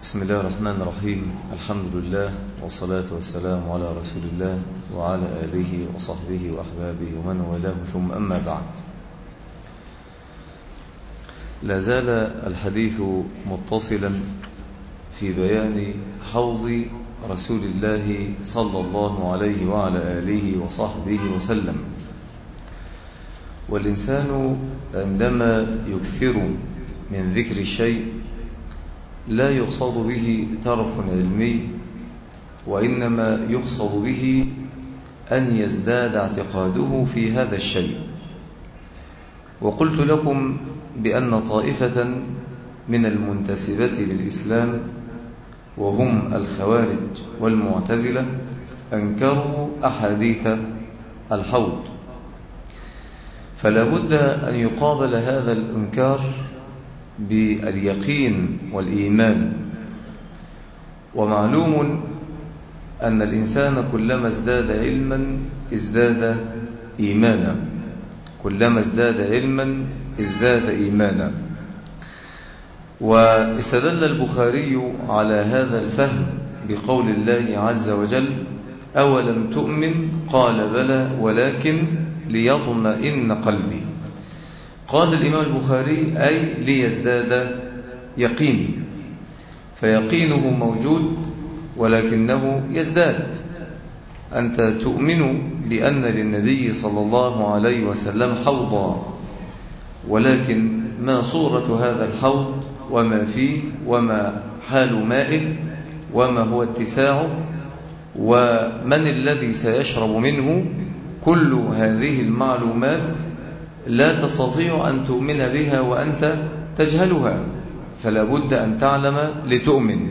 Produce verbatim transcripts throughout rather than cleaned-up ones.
بسم الله الرحمن الرحيم. الحمد لله والصلاة والسلام على رسول الله وعلى آله وصحبه وأحبابه ومن والاه، ثم أما بعد. لا زال الحديث متصلا في بيان حوض رسول الله صلى الله عليه وعلى آله وصحبه وسلم. والإنسان عندما يكثر من ذكر الشيء لا يقصد به ترف علمي، وإنما يقصد به أن يزداد اعتقاده في هذا الشيء. وقلت لكم بأن طائفة من المنتسبة للإسلام وهم الخوارج والمعتزلة أنكروا أحاديث الحوض، فلا بد أن يقابل هذا الإنكار باليقين والإيمان. ومعلوم أن الإنسان كلما ازداد علما ازداد إيمانا، كلما ازداد علما ازداد إيمانا. واستدل البخاري على هذا الفهم بقول الله عز وجل: أولم تؤمن؟ قال بلى ولكن ليطمئن قلبي. قال الإمام البخاري أي ليزداد يقيني، فيقينه موجود ولكنه يزداد. أنت تؤمن بأن للنبي صلى الله عليه وسلم حوضا، ولكن ما صورة هذا الحوض وما فيه وما حال مائه وما هو اتساعه ومن الذي سيشرب منه، كل هذه المعلومات لا تستطيع أن تؤمن بها وأنت تجهلها، فلا بد أن تعلم لتؤمن.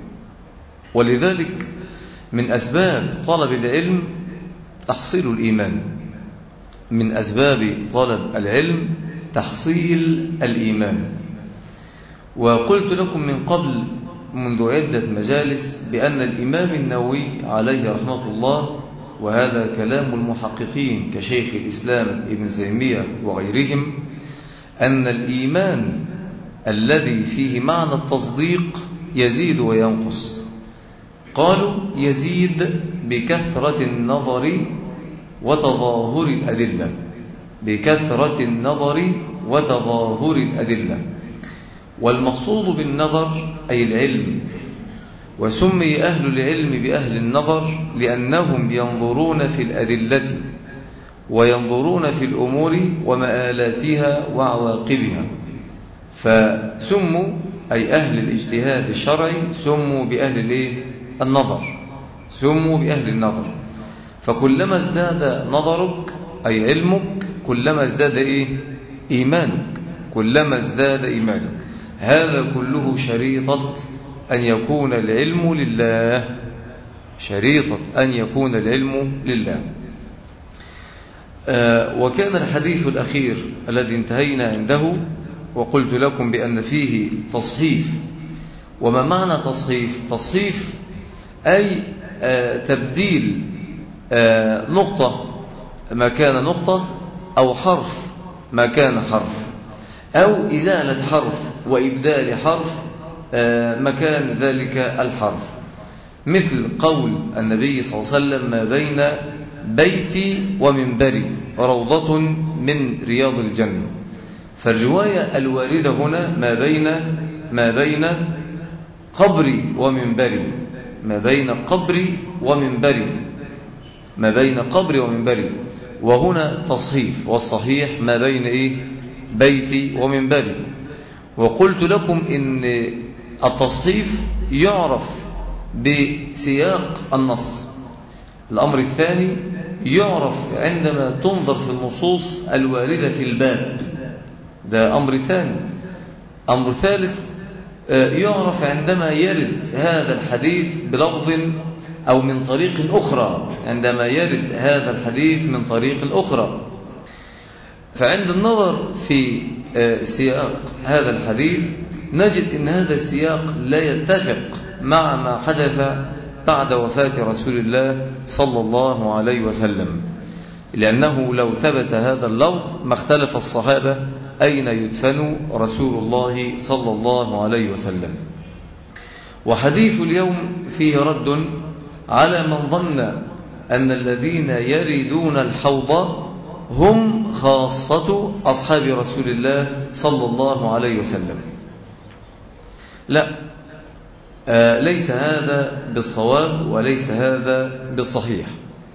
ولذلك من أسباب طلب العلم تحصيل الإيمان، من أسباب طلب العلم تحصيل الإيمان. وقلت لكم من قبل منذ عدة مجالس بأن الإمام النووي عليه رحمة الله، وهذا كلام المحققين كشيخ الإسلام ابن تيمية وغيرهم، أن الإيمان الذي فيه معنى التصديق يزيد وينقص. قالوا يزيد بكثرة النظر وتظاهر الأدلة، بكثرة النظر وتظاهر الأدلة. والمقصود بالنظر أي العلم، وسمي أهل العلم بأهل النظر لأنهم ينظرون في الأدلة وينظرون في الأمور ومآلاتها وعواقبها، فسموا أي أهل الاجتهاد الشرعي سموا بأهل النظر، سموا بأهل النظر. فكلما ازداد نظرك أي علمك كلما ازداد إيه؟ إيمانك، كلما ازداد إيمانك. هذا كله شريطة أن يكون العلم لله، شريطة أن يكون العلم لله. آه وكان الحديث الأخير الذي انتهينا عنده وقلت لكم بأن فيه تصحيف. وما معنى تصحيف؟ تصحيف أي آه تبديل آه نقطة ما كان نقطة، أو حرف ما كان حرف، أو إزالة حرف وإبدال حرف مكان ذلك الحرف. مثل قول النبي صلى الله عليه وسلم: ما بين بيتي ومنبري روضة من رياض الجنة. فالرواية الواردة هنا ما بين ما بين قبري ومنبري، ما بين قبري ومنبري، ما بين قبري ومنبري. وهنا تصحيف، والصحيح ما بين إيه؟ بيتي ومنبري. وقلت لكم إن التصحيف يعرف بسياق النص. الأمر الثاني يعرف عندما تنظر في النصوص الواردة في الباب، ده أمر ثاني. أمر ثالث يعرف عندما يرد هذا الحديث بلفظ أو من طريق أخرى، عندما يرد هذا الحديث من طريق أخرى. فعند النظر في سياق هذا الحديث نجد أن هذا السياق لا يتفق مع ما حدث بعد وفاة رسول الله صلى الله عليه وسلم، لأنه لو ثبت هذا اللفظ ما اختلف الصحابة أين يدفن رسول الله صلى الله عليه وسلم. وحديث اليوم فيه رد على من ظن أن الذين يردون الحوض هم خاصة أصحاب رسول الله صلى الله عليه وسلم. لا، آه ليس هذا بالصواب وليس هذا بالصحيح.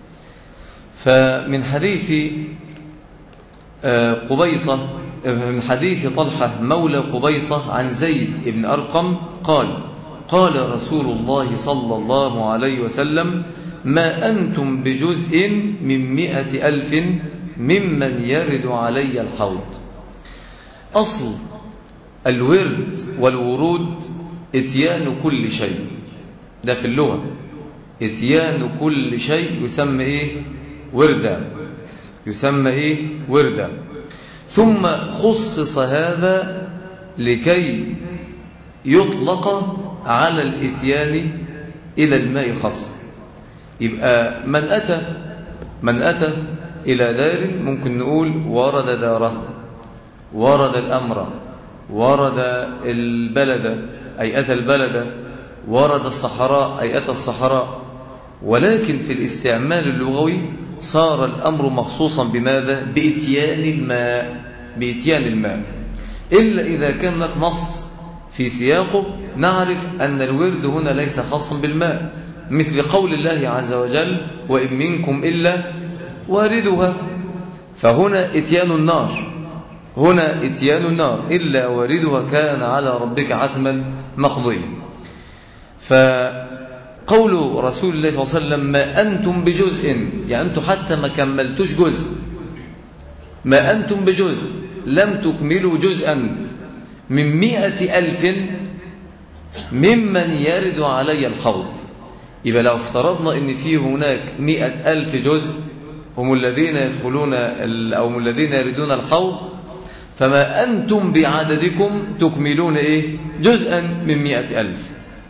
فمن حديث آه قبيصة من حديث طلحة مولى قبيصة عن زيد بن أرقم قال قال رسول الله صلى الله عليه وسلم ما أنتم بجزء من مئة ألف ممن يرد علي الحوض. أصل الورد والورود اتيان كل شيء، ده في اللغة اتيان كل شيء يسمى ايه؟ وردا، يسمى ايه؟ وردا. ثم خصص هذا لكي يطلق على الاتيان إلى الماء خاصة. يبقى من أتى من أتى إلى دار ممكن نقول ورد داره، ورد الأمر، ورد البلد أي أتى البلد، ورد الصحراء أي أتى الصحراء. ولكن في الاستعمال اللغوي صار الأمر مخصوصا بماذا؟ بإتيان الماء، بإتيان الماء. إلا إذا كان لك نص في سياقه نعرف أن الورد هنا ليس خاصا بالماء، مثل قول الله عز وجل وإن منكم إلا واردها، فهنا إتيان النار، هنا إتيان النار إلا واردها كان على ربك حتما مقضيا. فقول رسول الله صلى الله عليه وسلم ما أنتم بجزء، يعني أنتم حتى ما كملتوش جزء، ما أنتم بجزء، لم تكملوا جزءا من مئة ألف ممن يرد علي الحوض. يبقى لو افترضنا ان في هناك مئة ألف جزء هم الذين يدخلون أو الذين يردون الحوض، فما أنتم بعددكم تكملون إيه؟ جزءا من مئة ألف.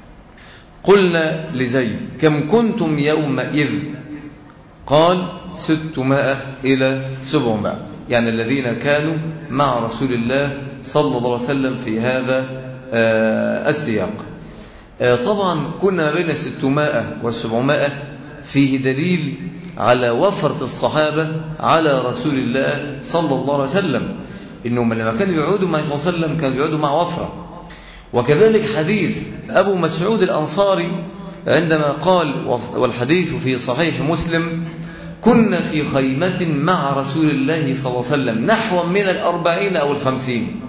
قلنا لزيد كم كنتم يومئذ؟ قال ستمائة إلى سبعمائة، يعني الذين كانوا مع رسول الله صلى الله عليه وسلم في هذا السياق. طبعا كنا ما بين ستمائة والسبعمائة فيه دليل على وفرة الصحابة على رسول الله صلى الله عليه وسلم، إنهم لما كانوا يقعدوا مع صلى الله عليه وسلم كانوا يقعدوا مع وفرة. وكذلك حديث أبو مسعود الأنصاري عندما قال والحديث في صحيح مسلم كنا في خيمة مع رسول الله صلى الله عليه وسلم نحو من الأربعين أو الخمسين،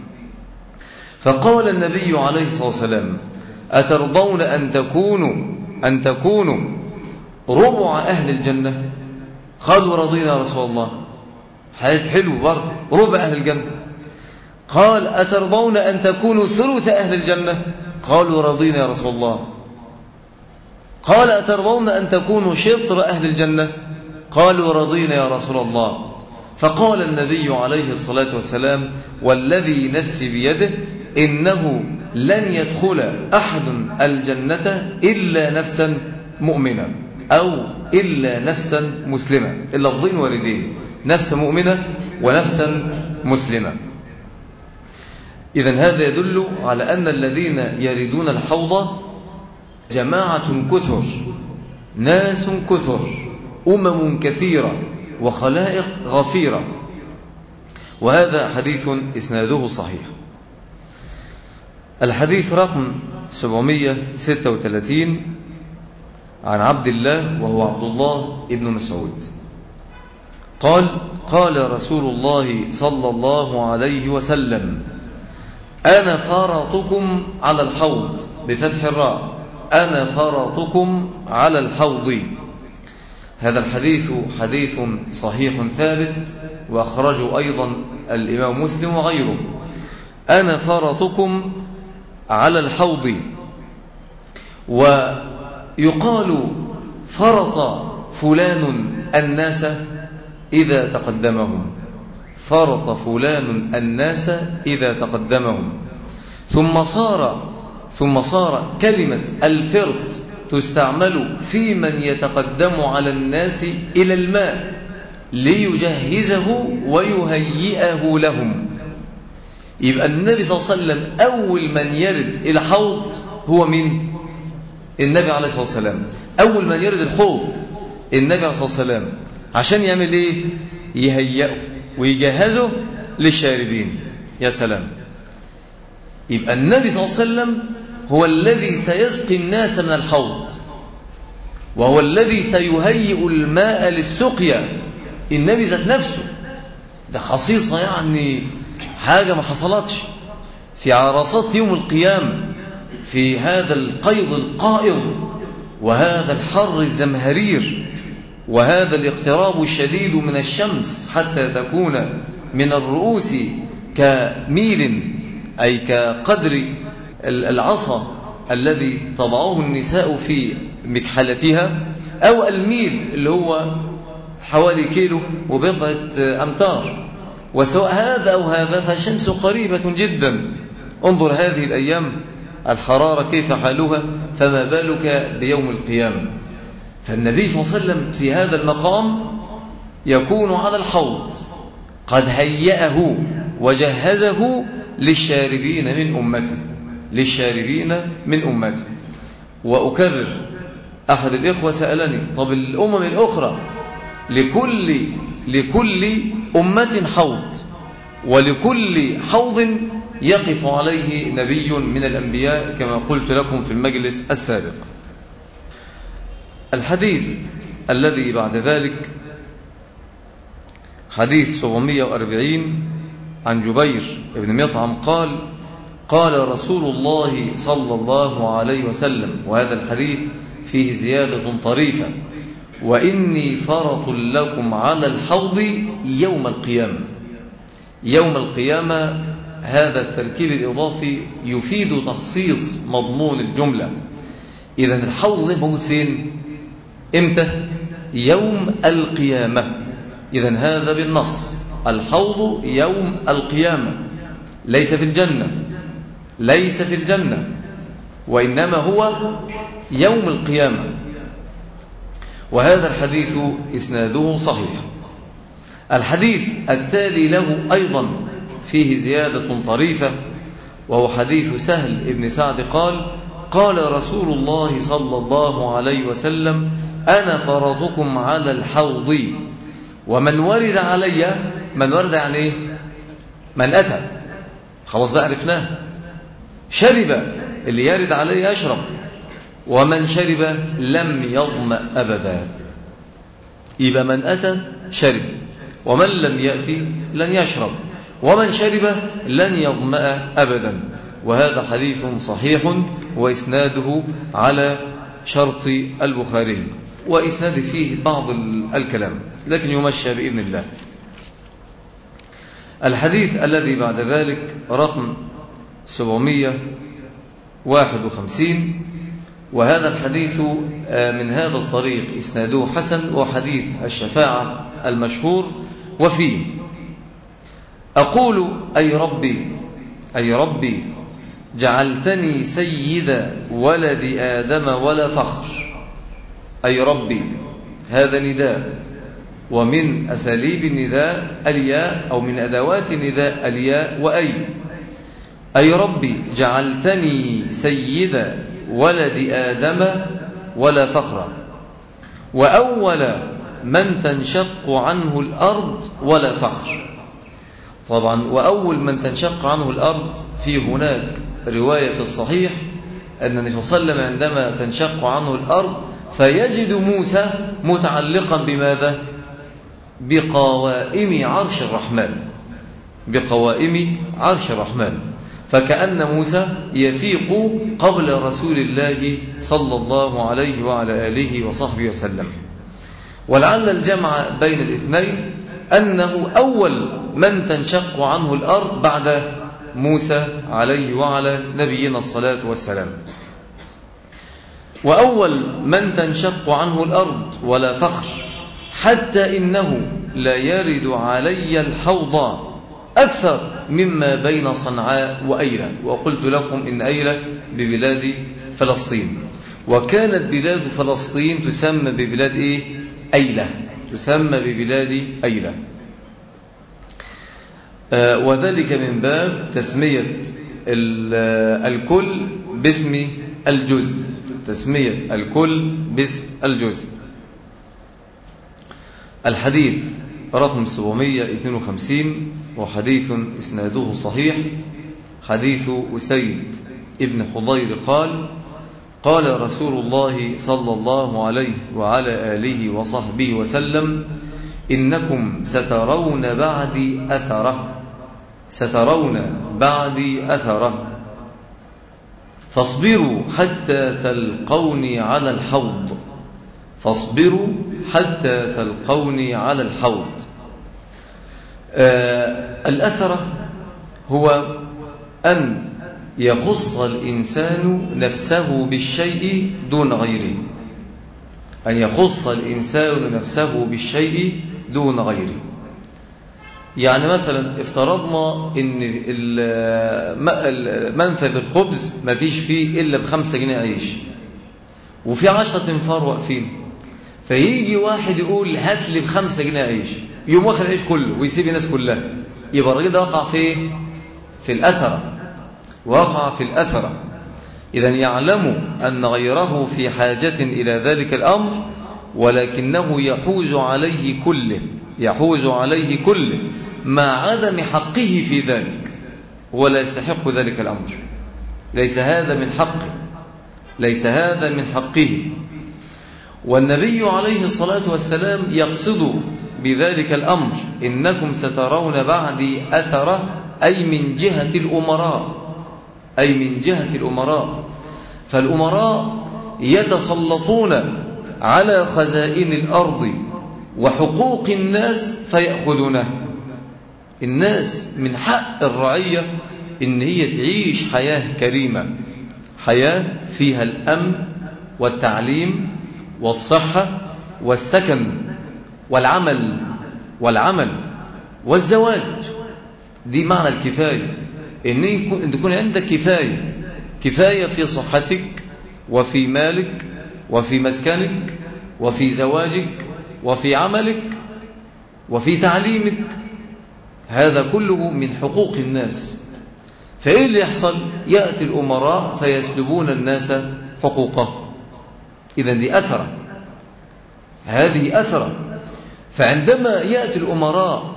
فقال النبي عليه الصلاة والسلام أترضون أن تكونوا أن تكونوا ربع أهل الجنة؟ قالوا رضينا يا رسول الله. حلو برضه، ربع أهل الجنة. قال أترضون أن تكونوا ثلث أهل الجنة؟ قالوا رضينا يا رسول الله. قال أترضون أن تكونوا شطر أهل الجنة؟ قالوا رضينا يا رسول الله. فقال النبي عليه الصلاة والسلام والذي نفسي بيده إنه لن يدخل أحد الجنة إلا نفسا مؤمنة أو إلا نفسا مسلمة، اللفظين واردين، نفس مؤمنة ونفسا مسلمة. إذن هذا يدل على أن الذين يريدون الحوض جماعة كثر، ناس كثر، أمم كثيرة، وخلائق غفيرة. وهذا حديث إسناده صحيح. الحديث رقم سبعمائة وستة وثلاثين عن عبد الله وهو عبد الله ابن مسعود قال قال رسول الله صلى الله عليه وسلم أنا فرطكم على الحوض بفتح الراء، أنا فرطكم على الحوض. هذا الحديث حديث صحيح ثابت وأخرجه أيضا الإمام مسلم وغيره. أنا فرطكم على الحوض. ويقال فرط فلان الناس إذا تقدمهم، فرط فلان الناس إذا تقدمهم. ثم صار ثم صار كلمة الفرط تستعمل في من يتقدم على الناس إلى الماء ليجهزه ويهيئه لهم. يبقى النبي صلى الله عليه وسلم أول من يرد إلى حوض هو من النبي عليه الصلاة والسلام. أول من يرد الحوض النبي عليه الصلاة والسلام، عشان يعمل إيه؟ يهيئه ويجهزه للشاربين. يا سلام. يبقى النبي صلى الله عليه وسلم هو الذي سيسقي الناس من الحوض، وهو الذي سيهيئ الماء للسقيا. النبي ذات نفسه، ده خصيصة يعني حاجة ما حصلتش في عرصات يوم القيامة، في هذا القيض القائض وهذا الحر الزمهرير وهذا الاقتراب الشديد من الشمس حتى تكون من الرؤوس كميل، أي كقدر العصا الذي تضعه النساء في مكحلتها، أو الميل اللي هو حوالي كيلو وبضعة أمتار. وسواء هذا أو هذا فالشمس قريبة جدا. انظر هذه الأيام الحرارة كيف حالها، فما بالك بيوم القيامة. فالنبي صلى الله عليه وسلم في هذا المقام يكون على الحوض قد هيأه وجهزه للشاربين من أمته، للشاربين من أمته. وأكرر، أحد الإخوة سألني: طب الأمم الأخرى لكل لكل أمة حوض، ولكل حوض يقف عليه نبي من الأنبياء كما قلت لكم في المجلس السابق. الحديث الذي بعد ذلك حديث سبعمائة وأربعين عن جبير بن مطعم قال: قال رسول الله صلى الله عليه وسلم، وهذا الحديث فيه زيادة طريفة: وإني فرط لكم على الحوض يوم القيامة. يوم القيامة هذا التركيب الإضافي يفيد تخصيص مضمون الجملة. إذن الحوض موجود فين؟ إمتى؟ يوم القيامة. إذن هذا بالنص، الحوض يوم القيامة، ليس في الجنة، ليس في الجنة، وإنما هو يوم القيامة. وهذا الحديث إسناده صحيح. الحديث التالي له أيضا فيه زيادة طريفة، وهو حديث سهل بن سعد قال: قال رسول الله صلى الله عليه وسلم: أنا فرضكم على الحوض، ومن ورد علي. من ورد يعني إيه؟ من أتى، خلاص بقى عرفناه. شرب، اللي يرد عليه يشرب، ومن شرب لم يظمأ أبدا. يبقى من أتى شرب، ومن لم يأتي لن يشرب، ومن شرب لن يظمأ أبدا. وهذا حديث صحيح، وإسناده على شرط البخاري، وإسناد فيه بعض الكلام لكن يمشى بإذن الله. الحديث الذي بعد ذلك رقم سبعمائة وواحد وخمسين، وهذا الحديث من هذا الطريق إسناده حسن، وحديث الشفاعة المشهور. وفيه: أقول أي ربي أي ربي جعلتني سيد ولد آدم ولا فخر. أي ربي، هذا نداء، ومن أساليب النداء الياء، أو من أدوات النداء الياء وأي. أي ربي جعلتني سيد ولد آدم ولا فخر، وأول من تنشق عنه الأرض ولا فخر. طبعا وأول من تنشق عنه الأرض، في هناك رواية في الصحيح أن النبي صلى الله عليه وسلم عندما تنشق عنه الأرض فيجد موسى متعلقا بماذا؟ بقوائم عرش الرحمن، بقوائم عرش الرحمن، فكأن موسى يفيق قبل رسول الله صلى الله عليه وعلى آله وصحبه وسلم. ولعل الجمع بين الاثنين أنه أول من تنشق عنه الأرض بعد موسى عليه وعلى نبينا الصلاة والسلام. وأول من تنشق عنه الأرض ولا فخر، حتى إنه لا يرد علي الحوض أكثر مما بين صنعاء وأيلة. وقلت لكم إن أيلة ببلاد فلسطين، وكانت بلاد فلسطين تسمى ببلاد إيه؟ أيلة، تسمى ببلاد أيلة. آه وذلك من باب تسمية الكل باسم الجزء. تسمية الكل باسم الجزء. الحديث رقم سبعمائة واثنين وخمسين وحديث إسناده صحيح، حديث أسيد ابن حضير قال: قال رسول الله صلى الله عليه وعلى آله وصحبه وسلم: إنكم سترون بعدي أثره سترون بعدي أثره فاصبروا حتى تلقوني على الحوض فاصبروا حتى تلقوني على الحوض. آه الأثرة هو أن يخص الإنسان نفسه بالشيء دون غيره، أن يخص الإنسان نفسه بالشيء دون غيره. يعني مثلا افترضنا ان منفذ الخبز ما فيش فيه الا بخمسة جنيه عيش، وفي عشرة انفار واقفين، فيجي واحد يقول هات لي بخمسة جنيه عيش، يوم واخد العيش كله ويسيب الناس كلها، يبقى الراجل ده وقع في في الاثره وقع في الاثره. اذا يعلم ان غيره في حاجه الى ذلك الامر، ولكنه يحوز عليه كله يحوز عليه كله مع عدم حقه في ذلك، ولا يستحق ذلك الأمر. ليس هذا من حقه ليس هذا من حقه. والنبي عليه الصلاة والسلام يقصد بذلك الأمر: إنكم سترون بعدي أثره، أي من جهة الأمراء أي من جهة الأمراء فالأمراء يتسلطون على خزائن الأرض وحقوق الناس فيأخذونه. الناس من حق الرعية إن هي تعيش حياة كريمة، حياة فيها الأمن والتعليم والصحة والسكن والعمل والعمل والزواج. دي معنى الكفاية، إن يكون تكون عندك كفاية كفاية في صحتك وفي مالك وفي مسكنك وفي زواجك وفي عملك وفي تعليمك. هذا كله من حقوق الناس. فإيه اللي يحصل؟ يأتي الأمراء فيسلبون الناس حقوقهم. إذن دي أثرة، هذه أثرة. فعندما يأتي الأمراء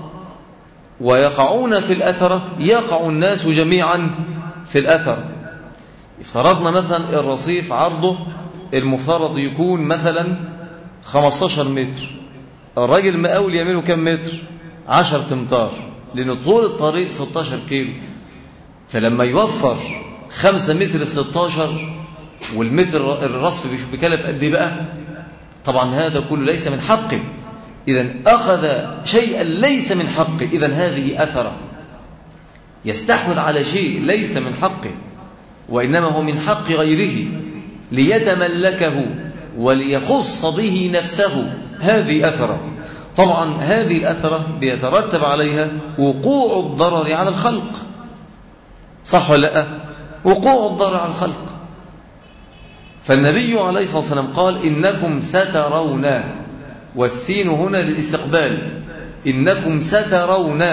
ويقعون في الأثرة، يقع الناس جميعا في الأثرة. افترضنا مثلا الرصيف عرضه المفترض يكون مثلا خمسة عشر متر، الراجل مقاول يعمله كم متر؟ عشرة امتار، لأن طول الطريق ستة عشر كيلو. فلما يوفر خمسة متر في ستة عشر، والمتر الرصف بكلف قد ايه بقى؟ طبعا هذا كله ليس من حقه. إذن أخذ شيئا ليس من حقه، إذن هذه أثرة. يستحوذ على شيء ليس من حقه، وإنما هو من حق غيره ليتملكه وليخص به نفسه. هذه أثرة. طبعا هذه الأثرة بيترتب عليها وقوع الضرر على الخلق، صح ولا لا؟ وقوع الضرر على الخلق. فالنبي عليه الصلاة والسلام قال: إنكم سترون، والسين هنا للاستقبال، إنكم سترون.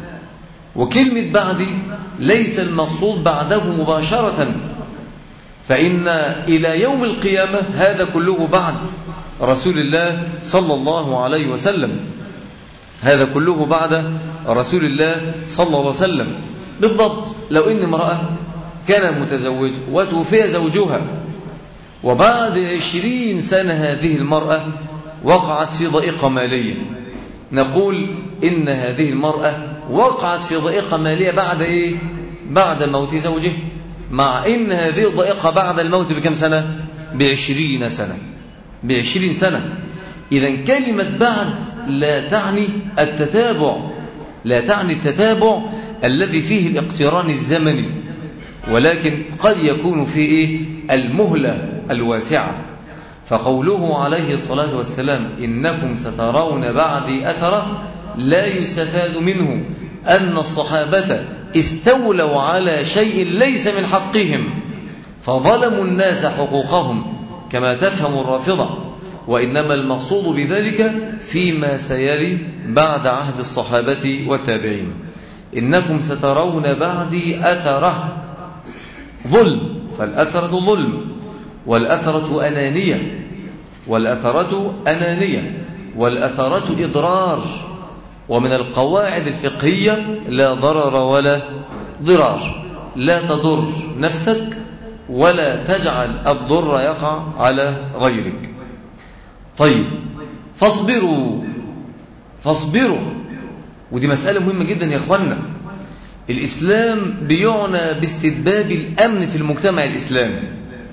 وكلمة بعد ليس المقصود بعده مباشرة، فإن إلى يوم القيامة هذا كله بعد رسول الله صلى الله عليه وسلم، هذا كله بعد رسول الله صلى الله عليه وسلم. بالضبط لو إن امرأة كان متزوج وتوفي زوجها، وبعد عشرين سنة هذه المرأة وقعت في ضائقة مالية، نقول إن هذه المرأة وقعت في ضائقة مالية بعد إيه؟ بعد موت زوجه، مع إن هذه الضائقة بعد الموت بكم سنة؟ بعشرين سنة بعشرين سنة. إذن كلمة بعد لا تعني التتابع، لا تعني التتابع الذي فيه الاقتران الزمني، ولكن قد يكون فيه المهلة الواسعة. فقوله عليه الصلاة والسلام: إنكم سترون بعدي أثرة، لا يستفاد منه أن الصحابة استولوا على شيء ليس من حقهم فظلموا الناس حقوقهم كما تفهم الرافضة، وإنما المقصود بذلك فيما سيلي بعد عهد الصحابة والتابعين. إنكم سترون بعدي أثرة، ظلم، فالأثرة ظلم، والأثرة أنانية، والأثرة أنانية والأثرة إضرار. ومن القواعد الفقهية لا ضرر ولا ضرار، لا تضر نفسك ولا تجعل الضر يقع على غيرك. طيب، فاصبروا فاصبروا ودي مسألة مهمة جدا يا أخوانا. الإسلام بيعنى باستتباب الأمن في المجتمع الإسلامي،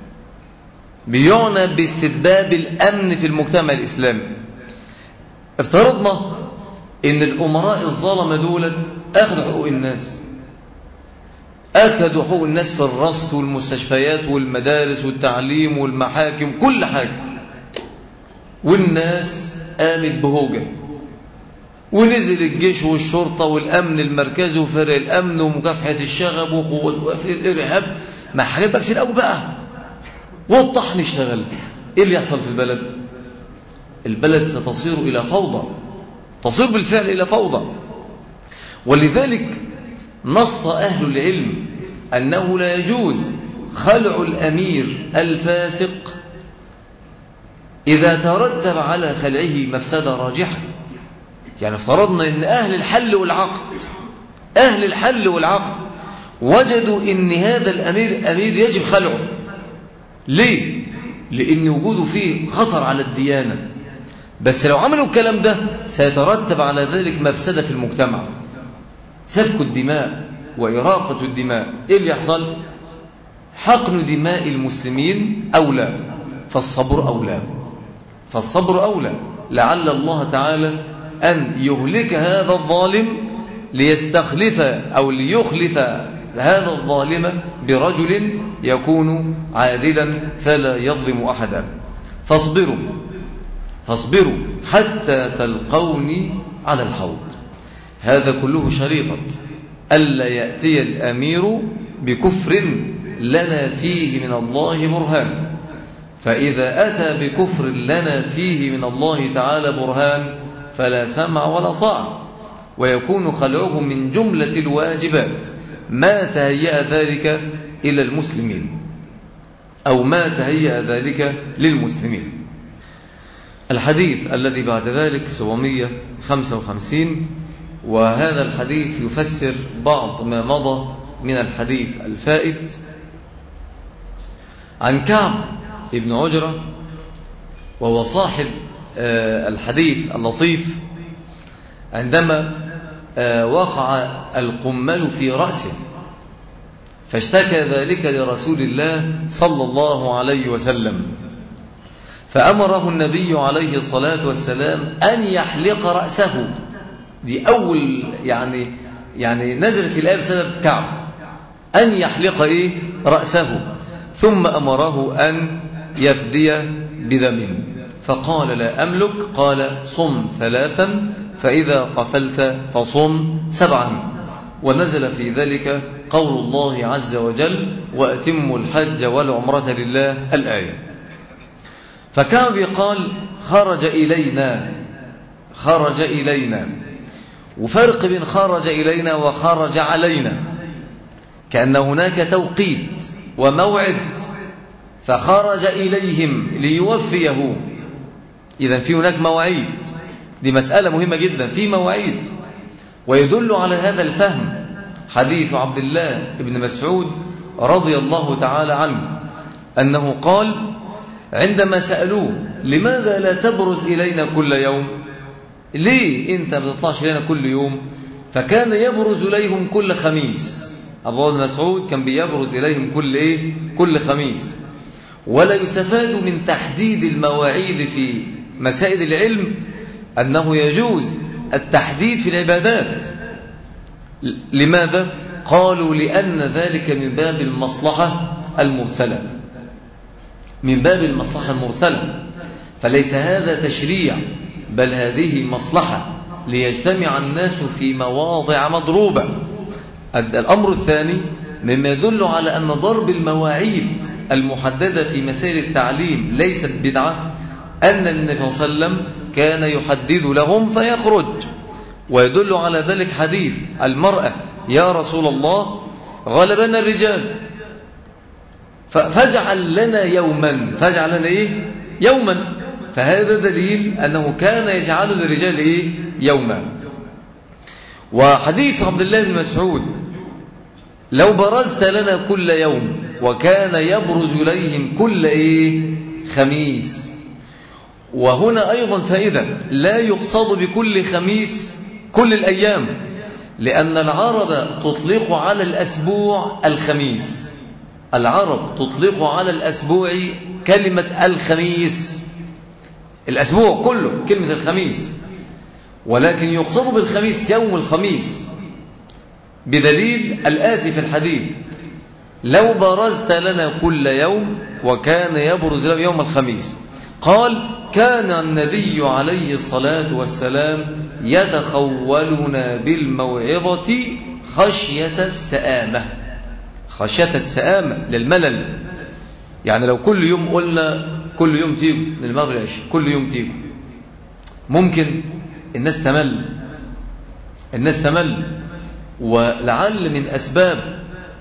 بيعنى باستتباب الأمن في المجتمع الإسلامي. افترضنا إن الأمراء الظالمة دولت أخذوا حقوق الناس، أخذوا حقوق الناس في الرصد والمستشفيات والمدارس والتعليم والمحاكم، كل حاجة، والناس قامت بهوجة، ونزل الجيش والشرطة والأمن المركزي وفرق الأمن ومكافحة الشغب وقوة الإرهاب، ما حاجات بقى كتير قوي بقى، والطحن اشتغل. إيه اللي يحصل في البلد؟ البلد ستصير إلى فوضى، تصير بالفعل إلى فوضى. ولذلك نص أهل العلم أنه لا يجوز خلع الأمير الفاسق إذا ترتب على خلعه مفسدة راجحة. يعني افترضنا أن أهل الحل والعقد أهل الحل والعقد وجدوا أن هذا الأمير أمير يجب خلعه. ليه؟ لأن وجوده فيه خطر على الديانة، بس لو عملوا الكلام ده سيترتب على ذلك مفسدة في المجتمع، سفك الدماء وإراقة الدماء. إيه اللي يحصل؟ حقن دماء المسلمين أولى، فالصبر أولى فالصبر أولى لعل الله تعالى أن يهلك هذا الظالم ليستخلف أو ليخلف هذا الظالم برجل يكون عادلا فلا يظلم أحدا. فاصبروا فاصبروا حتى تلقوني على الحوض. هذا كله شريطة ألا يأتي الأمير بكفر لنا فيه من الله برهان، فإذا أتى بكفر لنا فيه من الله تعالى برهان فلا سمع ولا طاعة، ويكون خلعه من جملة الواجبات ما تهيأ ذلك إلى المسلمين أو ما تهيأ ذلك للمسلمين. الحديث الذي بعد ذلك سبعمائة وخمسة وخمسين، وهذا الحديث يفسر بعض ما مضى من الحديث الفائت. عن كعب ابن عجرة، وهو صاحب الحديث اللطيف، عندما وقع القمل في رأسه فاشتكى ذلك لرسول الله صلى الله عليه وسلم، فأمره النبي عليه الصلاة والسلام أن يحلق رأسه. دي أول يعني يعني نزلت الآية بسبب كعب، أن يحلق إيه؟ رأسه، ثم أمره أن يفدي بدم، فقال لا أملك، قال صم ثلاثا فإذا قفلت فصم سبعا. ونزل في ذلك قول الله عز وجل وأتموا الحج والعمرة لله الآية. فكعب قال خرج إلينا خرج إلينا وفرق بين خرج إلينا وخرج علينا، كأن هناك توقيت وموعد، فخرج إليهم ليوفيه. إذن في هناك مواعيد، دي مسألة مهمة جدا، في مواعيد. ويدل على هذا الفهم حديث عبد الله بن مسعود رضي الله تعالى عنه أنه قال عندما سألوه لماذا لا تبرز إلينا كل يوم، ليه أنت ما تطلعش إلينا كل يوم؟ فكان يبرز إليهم كل خميس. أبو بن مسعود كان بيبرز إليهم كل إيه؟ كل خميس. ولا يستفاد من تحديد المواعيد في مسائل العلم أنه يجوز التحديد في العبادات. لماذا؟ قالوا لأن ذلك من باب المصلحة المرسلة من باب المصلحة المرسلة فليس هذا تشريع، بل هذه مصلحة ليجتمع الناس في مواضع مضروبة. الأمر الثاني مما يدل على أن ضرب المواعيد المحددة في مسائل التعليم ليست بدعة، أن النبي صلى الله عليه وسلم كان يحدد لهم فيخرج. ويدل على ذلك حديث المرأة يا رسول الله غلبنا الرجال، فاجعل لنا يوما، فاجعل لنا إيه؟ يوما. فهذا دليل أنه كان يجعل للرجال إيه؟ يوما. وحديث عبد الله بن مسعود لو برزت لنا كل يوم، وكان يبرز إليهم كل إيه؟ خميس. وهنا أيضا فائدة، لا يقصد بكل خميس كل الأيام، لأن العرب تطلق على الأسبوع الخميس، العرب تطلق على الأسبوع كلمة الخميس، الأسبوع كله كلمة الخميس، ولكن يقصد بالخميس يوم الخميس، بدليل الآتي في الحديث: لو برزت لنا كل يوم وكان يبرز لنا يوم الخميس. قال: كان النبي عليه الصلاة والسلام يتخولنا بالموعظة خشية السآمة، خشية السآمة للملل. يعني لو كل يوم قلنا كل يوم تيجوا من المغرب للعشاء كل يوم تيجوا، ممكن الناس تمل، الناس تمل. ولعل من أسباب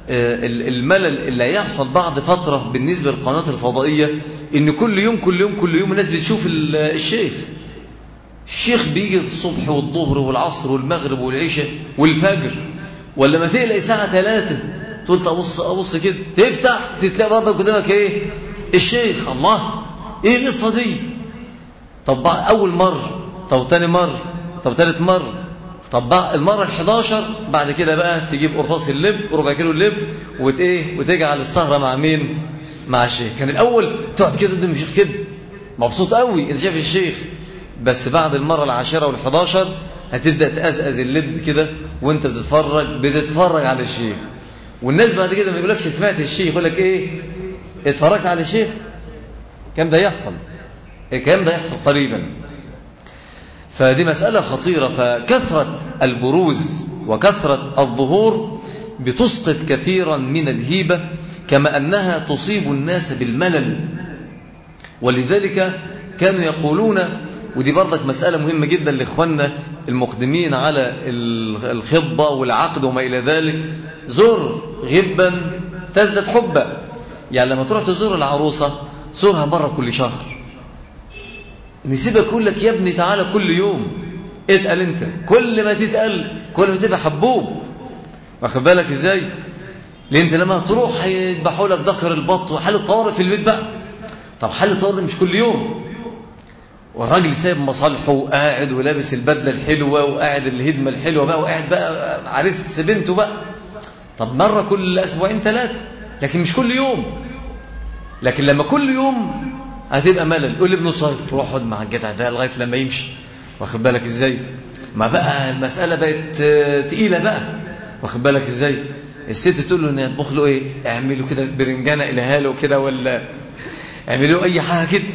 الملل اللي هيحصل بعد فترة بالنسبة للقناة الفضائية إن كل يوم كل يوم كل يوم الناس بتشوف الشيخ الشيخ بيجي الصبح والظهر والعصر والمغرب والعشاء والفجر، ولا ما تقلق الساعة ثلاثة تقول أبص أبص كده تفتح تتلاقي برضه قدامك إيه؟ الشيخ. الله، إيه القصة دي؟ طب أول مرة، طب تاني مرة، طب ثالث مرة، طب المرة الحداشر بعد كده بقى تجيب قرطاس اللب ربع كيلو اللب وت ايه وتجعل السهرة مع مين؟ مع الشيخ. كان الأول تقعد كده قدام الشيخ كده مبسوط قوي انت شايف الشيخ، بس بعد المرة العاشرة والحداشر هتبدأ تأزأز اللب كده وانت بتتفرج بتتفرج على الشيخ. والناس بعد كده ما يقولكش سمعت الشيخ، يقول لك ايه؟ اتفرجت على الشيخ. كم ده يحصل؟ كم ده يحصل قريبا. فدي مسألة خطيرة. فكثرة البروز وكثرة الظهور بتسقط كثيرا من الهيبة، كما أنها تصيب الناس بالملل. ولذلك كانوا يقولون، ودي برضك مسألة مهمة جدا لإخواننا المقدمين على الخطبة والعقد وما إلى ذلك: زر غبا تزدد حبا. يعني لما تروح تزور العروسة زورها مرة كل شهر، نسيبك يقول لك يا ابني تعالى كل يوم. اتقل انت، كل ما تتقل كل ما تبقى حبوب. واخد بالك ازاي؟ لان انت لما تروح هيذبحوا لك ذكر البط وحل الطوارئ في البيت بقى. طب حل الطوارئ مش كل يوم، والراجل سايب مصالحه وقاعد ولابس البدله الحلوه وقاعد الهدمه الحلوه بقى وقاعد بقى عريس بنته بقى. طب مره كل اسبوعين ثلاثه، لكن مش كل يوم. لكن لما كل يوم هتبقى ملل. قول لابنه صاير تروح اقعد مع الجدع ده لغايه لما يمشي. واخد بالك ازاي؟ ما بقى المساله بقت تقيله بقى. واخد بالك ازاي؟ الست تقول له ان يطبخ له ايه؟ اعملوا كده برنجانه الها له كده، ولا اعملوا اي حاجه كده،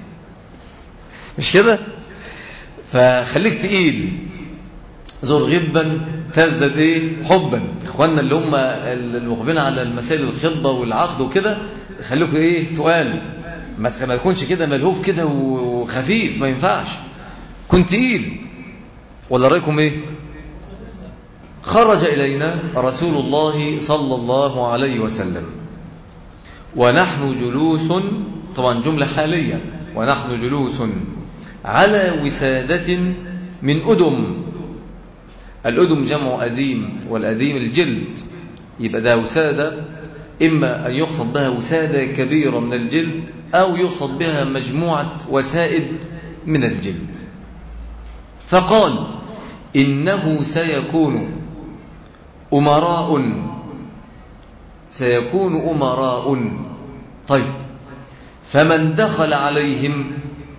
مش كده؟ فخليك تقيل. زر غبا تزداد ايه؟ حبا. اخواننا اللي هم المقبلين على المسائل الخطبه والعقد وكده خليكم ايه؟ تقال. ما تكونش كده ملهوف كده وخفيف، ما ينفعش. كنت تقيل. ولا رايكم ايه؟ خرج الينا رسول الله صلى الله عليه وسلم ونحن جلوس، طبعا جمله حاليه، ونحن جلوس على وسادة من أدم. الأدم جمع أديم، والأديم الجلد. يبقى ده وسادة، إما أن يقصد بها وسادة كبيرة من الجلد، أو يقصد بها مجموعة وسائد من الجلد. فقال: إنه سيكون أمراء، سيكون أمراء. طيب، فمن دخل عليهم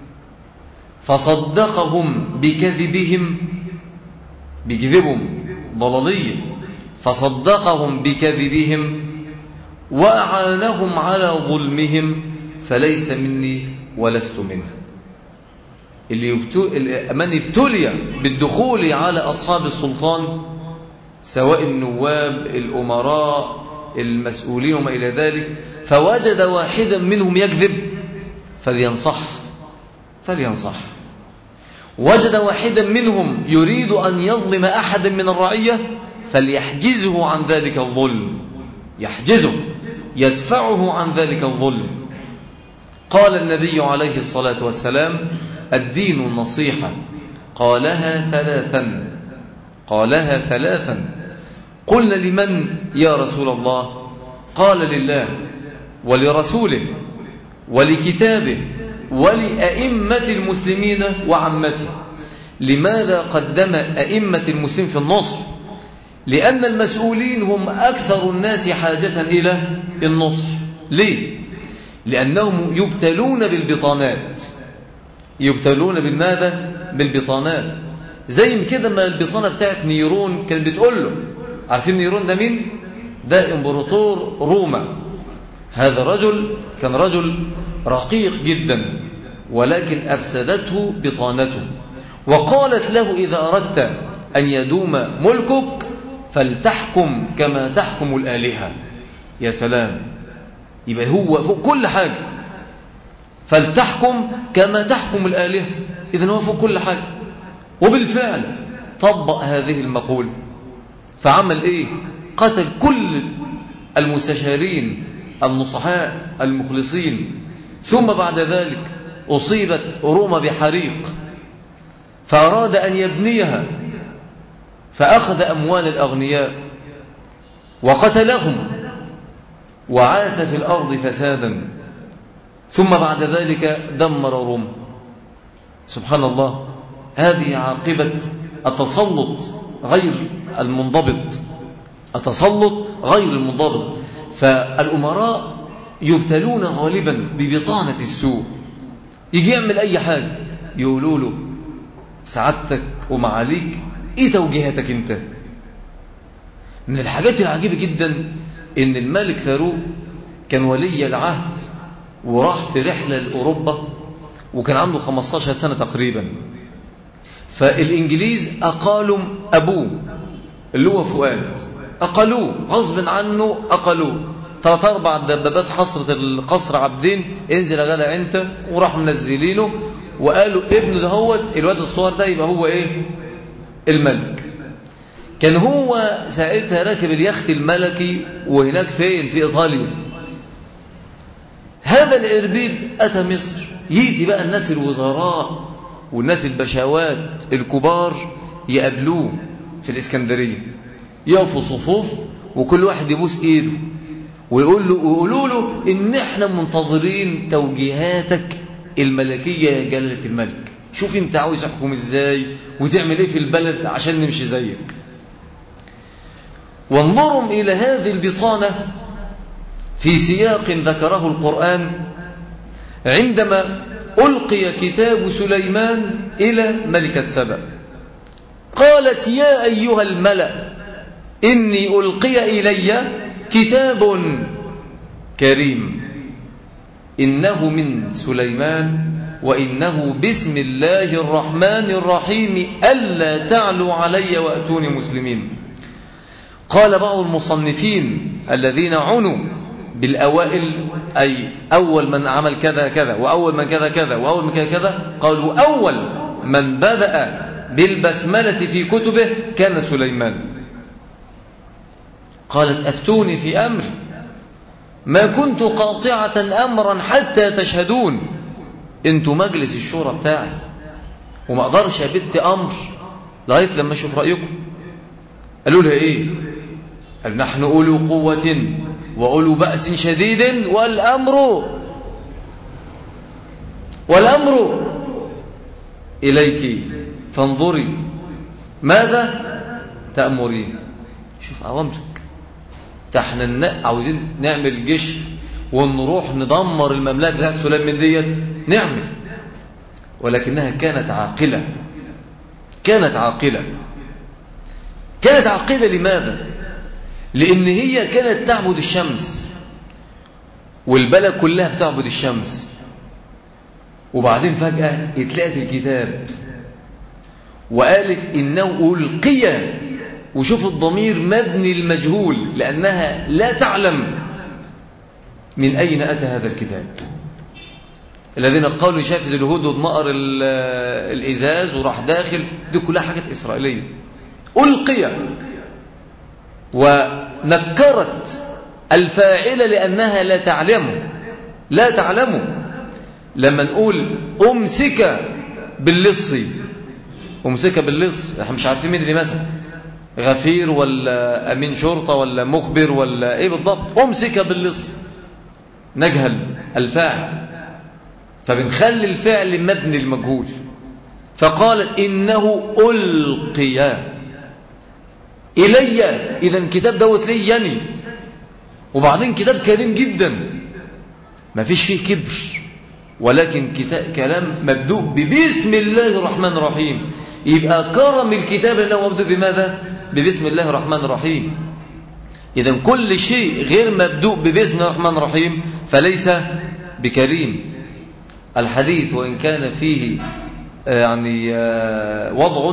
فصدقهم بكذبهم، بكذبهم ضلالية، فصدقهم بكذبهم وأعانهم على ظلمهم فليس مني ولست منه. اللي يبتو... من ابتلي بالدخول على أصحاب السلطان، سواء النواب، الأمراء، المسؤولين وما إلى ذلك، فوجد واحدا منهم يكذب فلينصح فلينصح. وجد واحدا منهم يريد أن يظلم أحدا من الرعية فليحجزه عن ذلك الظلم، يحجزه، يدفعه عن ذلك الظلم. قال النبي عليه الصلاة والسلام: الدين النصيحة. قالها ثلاثا قالها ثلاثا قلنا: لمن يا رسول الله؟ قال: لله ولرسوله ولكتابه ولأئمة المسلمين وعامته. لماذا قدم أئمة المسلمين في النصر؟ لأن المسؤولين هم أكثر الناس حاجة إلى النصر. ليه؟ لأنهم يبتلون بالبطانات. يبتلون بالماذا؟ بالبطانات. زي كده ما البطانة بتاعت نيرون كانت بتقول له، عارفين نيرون ده مين؟ ده امبراطور روما. هذا رجل كان رجل رقيق جدا، ولكن أفسدته بطانته، وقالت له: إذا أردت أن يدوم ملكك فلتحكم كما تحكم الآلهة. يا سلام، يبقى هو فوق كل حاجة. فلتحكم كما تحكم الآلهة، إذن هو فوق كل حاجة. وبالفعل طبق هذه المقولة، فعمل إيه؟ قتل كل المستشارين النصحاء المخلصين. ثم بعد ذلك أصيبت روما بحريق، فأراد أن يبنيها، فأخذ أموال الأغنياء وقتلهم وعاث في الأرض فسادا. ثم بعد ذلك دمر روما. سبحان الله، هذه عاقبة التسلط غير المنضبط. التسلط غير المنضبط. فالأمراء يبتلون غالبا ببطانة السوء. يجي يعمل أي حاجة يقولوا له: سعادتك ومعاليك، إيه توجيهاتك أنت؟ من الحاجات العجيبة جدا إن الملك فاروق كان ولي العهد، وراح في رحلة لأوروبا، وكان عنده خمستاشر سنة تقريبا. فالإنجليز أقالوا أبوه اللي هو فؤاد، أقلوه غصب عنه، أقلوه ثلاث أربع دبابات حصرة القصر عبدين، انزل يا جدع أنت، وراح منزلينه وقالوا ابنه دهوت الواد الصغير ده يبقى هو إيه؟ الملك. كان هو ساعتها راكب اليخت الملكي، وهناك فين؟ في إيطاليا. هذا العربيد أتى مصر، يجي بقى الناس الوزراء والناس البشوات الكبار يقابلوه في الإسكندرية، يقفوا صفوف وكل واحد يبوس إيده ويقول له ويقولوا له: إن إحنا منتظرين توجيهاتك الملكية يا جلالة الملك. شوف أنت عاوز تحكم إزاي وتعمل إيه في البلد عشان نمشي زيك. وانظروا إلى هذه البطانة في سياق ذكره القرآن عندما ألقي كتاب سليمان إلى ملكة سبأ. قالت: يا أيها الملأ إني ألقي إلي كتاب كريم إنه من سليمان وإنه بسم الله الرحمن الرحيم ألا تعلوا علي وأتوني مسلمين. قال بعض المصنفين الذين عنوا بالأوائل، أي أول من عمل كذا كذا وأول من كذا كذا وأول من كذا كذا، قالوا أول من بدأ بالبسملة في كتبه كان سليمان. قالت: أفتوني في أمر ما كنت قاطعة أمرا حتى تشهدون. انتوا مجلس الشورى بتاعي، وما أقدرش أبت أمر لغاية لما أشوف رأيكم. قالوا لها إيه؟ قال: نحن أولو قوة وأولو بأس شديد والأمر والأمر إليك فانظري ماذا تأمرين. شوف أوامرك. احنا عاوزين نعمل جيش ونروح ندمر المملكة بتاعت سليمان ديت، نعمل. ولكنها كانت عاقلة. كانت عاقلة كانت عاقلة لماذا؟ لأن هي كانت تعبد الشمس، والبلد كلها بتعبد الشمس، وبعدين فجأة اتلقت الكتاب وقالت إنه ألقي. وشوف الضمير مبني المجهول، لأنها لا تعلم من أين أتى هذا الكتاب. الذين قالوا شافت الهدهد نقر الإزاز وراح داخل، دي كلها حاجات إسرائيلية. ألقي ونكرت الفاعلة لأنها لا تعلم لا تعلم لما نقول أمسك باللص، أمسك باللص، احنا مش عارفين مين اللي مسك، غفير ولا أمين شرطة ولا مخبر ولا إيه بالضبط، أمسك باللص، نجهل الفاعل، فبنخلي الفعل مبني المجهول. فقالت إنه ألقي إلي، إذا كتاب دوت لي يعني، وبعدين كتاب كريم جدا ما فيش فيه كبر، ولكن كتاب كلام مبدوء ببسم الله الرحمن الرحيم، يبقى كرم الكتاب اللي هو مبدوء بماذا؟ ببسم الله الرحمن الرحيم. إذا كل شيء غير مبدوء ببسم الله الرحمن الرحيم فليس بكريم. الحديث وإن كان فيه يعني وضع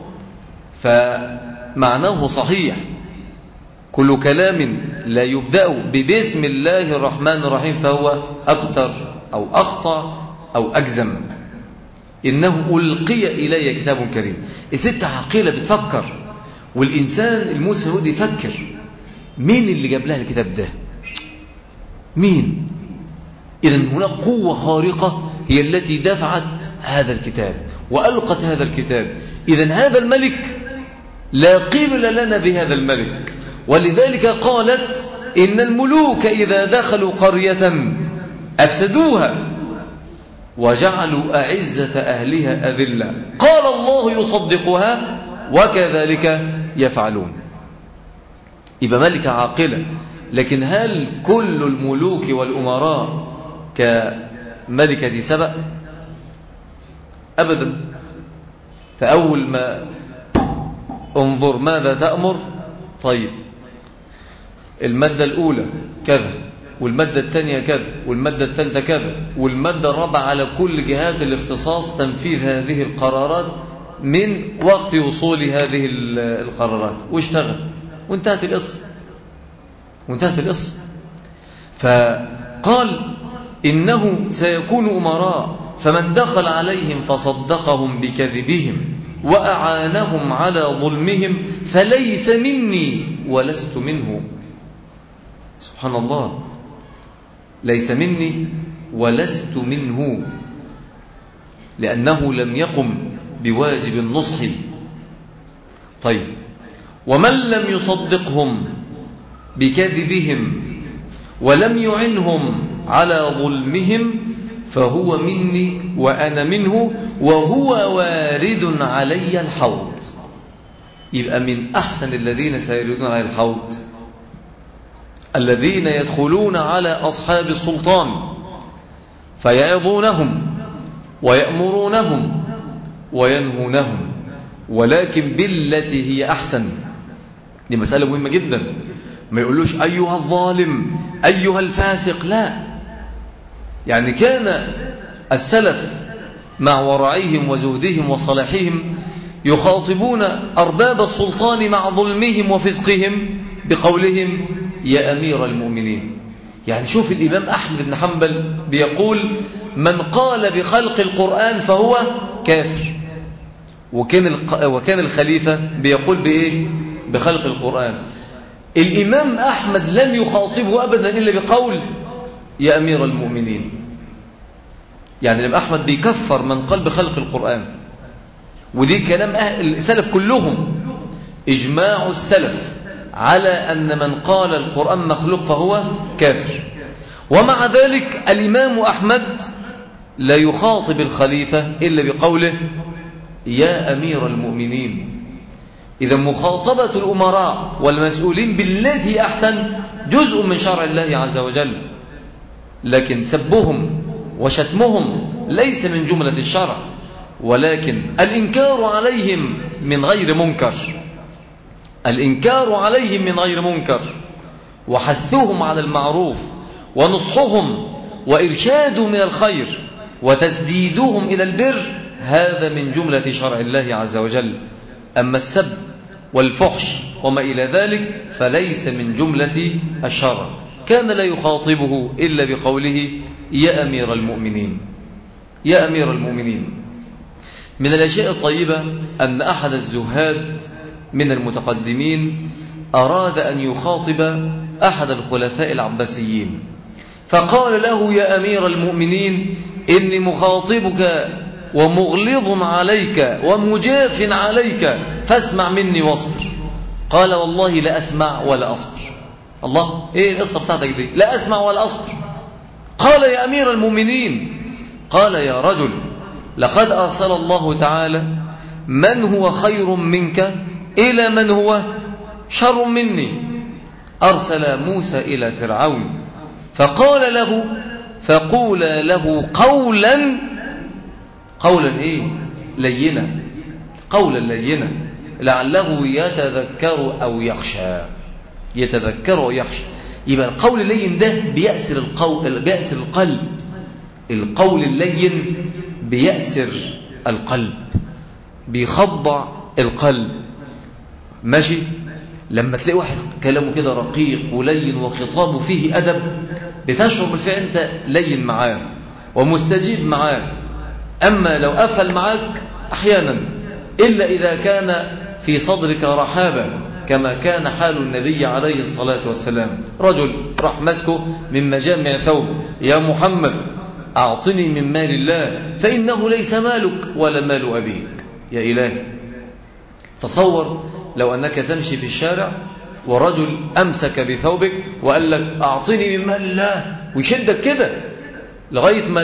فمعناه صحيح، كل كلام لا يبدأ ببسم الله الرحمن الرحيم فهو أبتر أو أخطأ أو أجزم. إنه ألقي إلي كتاب كريم. الست عاقلة بتفكر، والإنسان المسلم يفكر مين اللي جاب لها الكتاب ده، مين؟ إذن هناك قوة خارقة هي التي دفعت هذا الكتاب وألقت هذا الكتاب. إذن هذا الملك لا قبل لنا بهذا الملك، ولذلك قالت إن الملوك إذا دخلوا قرية أفسدوها وجعلوا أعزة أهلها أذلة، قال الله يصدقها وكذلك يفعلون. يبقى ملكة عاقلة. لكن هل كل الملوك والأمراء كملكة سبأ؟ أبدا. فأول ما انظر ماذا تأمر، طيب المادة الأولى كذا، والمادة الثانية كذا، والمادة الثالثة كذا، والمادة الرابعة على كل جهات الاختصاص تنفيذ هذه القرارات من وقت وصول هذه القرارات، واشتغل وانتهت القصة وانتهت القصة. فقال إنه سيكون أمراء، فمن دخل عليهم فصدقهم بكذبهم وأعانهم على ظلمهم فليس مني ولست منه. سبحان الله، ليس مني ولست منه، لأنه لم يقم بواجب النصح. طيب، ومن لم يصدقهم بكذبهم ولم يعنهم على ظلمهم فهو مني وأنا منه وهو وارد علي الحوض. يبقى من أحسن الذين سيردون على الحوض الذين يدخلون على أصحاب السلطان فيعظونهم ويأمرونهم وينهونهم، ولكن بالتي هي أحسن. دي مسألة مهمة جدا. ما يقولوش أيها الظالم أيها الفاسق، لا. يعني كان السلف مع ورعهم وزهدهم وصلاحهم يخاطبون أرباب السلطان مع ظلمهم وفسقهم بقولهم يا أمير المؤمنين. يعني شوف الإمام أحمد بن حنبل بيقول من قال بخلق القرآن فهو كافر، وكان وكان الخليفة بيقول بإيه؟ بخلق القرآن. الإمام أحمد لم يخاطبه أبدا إلا بقول يا أمير المؤمنين. يعني الإمام أحمد بيكفر من قال بخلق القرآن، ودي كلام أهل السلف كلهم، إجماع السلف على أن من قال القرآن مخلوق فهو كافر. ومع ذلك الإمام أحمد لا يخاطب الخليفة إلا بقوله يا أمير المؤمنين. إذا مخاطبة الأمراء والمسؤولين بالتي أحسن جزء من شرع الله عز وجل، لكن سبهم وشتمهم ليس من جملة الشرع، ولكن الإنكار عليهم من غير منكر، الإنكار عليهم من غير منكر، وحثهم على المعروف ونصحهم وإرشادهم إلى الخير وتسديدهم إلى البر، هذا من جملة شرع الله عز وجل. أما السب والفحش وما إلى ذلك فليس من جملة الشرع. كان لا يخاطبه إلا بقوله يا أمير المؤمنين، يا أمير المؤمنين. من الأشياء الطيبة أن أحد الزهاد من المتقدمين أراد أن يخاطب أحد الخلفاء العباسيين فقال له: يا أمير المؤمنين، إني مخاطبك ومغلظ عليك ومجاف عليك، فاسمع مني واصبر. قال: والله لا أسمع ولا أصبر. الله، إيه القصة بتاعتك دي؟ لا أسمع ولا أصبر. قال: يا أمير المؤمنين. قال: يا رجل، لقد أرسل الله تعالى من هو خير منك إلى من هو شر مني. أرسل موسى إلى فرعون فقال له: فقولا له قولا قولا إيه؟ لينا، قولا لينا لعله يتذكر أو يخشى. يتذكر أو يخشى. يبقى القول اللين ده بيأسر القول، بيأسر القلب. القول اللين بيأسر القلب، بيخضع القلب. ماشي؟ لما تلاقي واحد كلامه كده رقيق ولين وخطابه فيه أدب، بتشعر بالفعل أنت لين معاه ومستجيب معاه. أما لو قفل معاك أحيانا، إلا إذا كان في صدرك رحابة، كما كان حال النبي عليه الصلاة والسلام. رجل راح مسكه من مجامع ثوب: يا محمد، أعطني من مال الله فإنه ليس مالك ولا مال أبيك. يا إلهي، تصور لو أنك تمشي في الشارع ورجل أمسك بثوبك وقال لك: أعطني من مال الله، ويشدك كده لغاية ما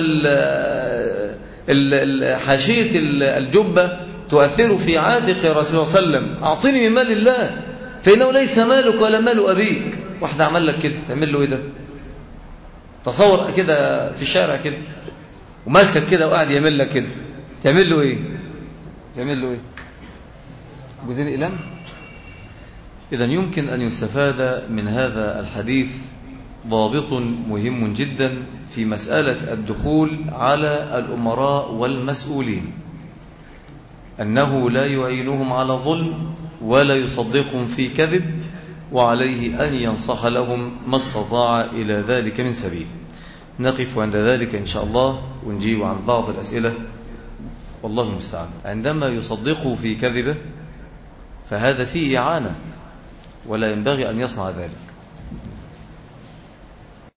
حاشية الجبة تؤثر في عاتق رسول الله صلى الله عليه وسلم: أعطني من مال الله فإنه ليس مالك ولا مال أبيك. واحد عمل لك كده، تعمل له إيه ده؟ تصور كده في الشارع كده وماسكك كده وقاعد يعمل لك كده، تعمل له إيه؟ تعمل له إيه؟ جزء إلام. إذن يمكن أن يستفاد من هذا الحديث ضابط مهم جدا في مسألة الدخول على الأمراء والمسؤولين، أنه لا يعينهم على ظلم ولا يصدقهم في كذب، وعليه أن ينصح لهم ما استطاع إلى ذلك من سبيل. نقف عند ذلك إن شاء الله ونجيب عن بعض الأسئلة، والله المستعان. عندما يصدقه في كذبه فهذا فيه إعانة، ولا ينبغي أن يصنع ذلك.